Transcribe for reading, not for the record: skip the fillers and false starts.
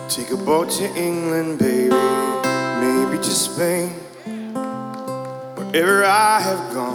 Take a boat to England, baby, maybe to Spain. Wherever I have gone,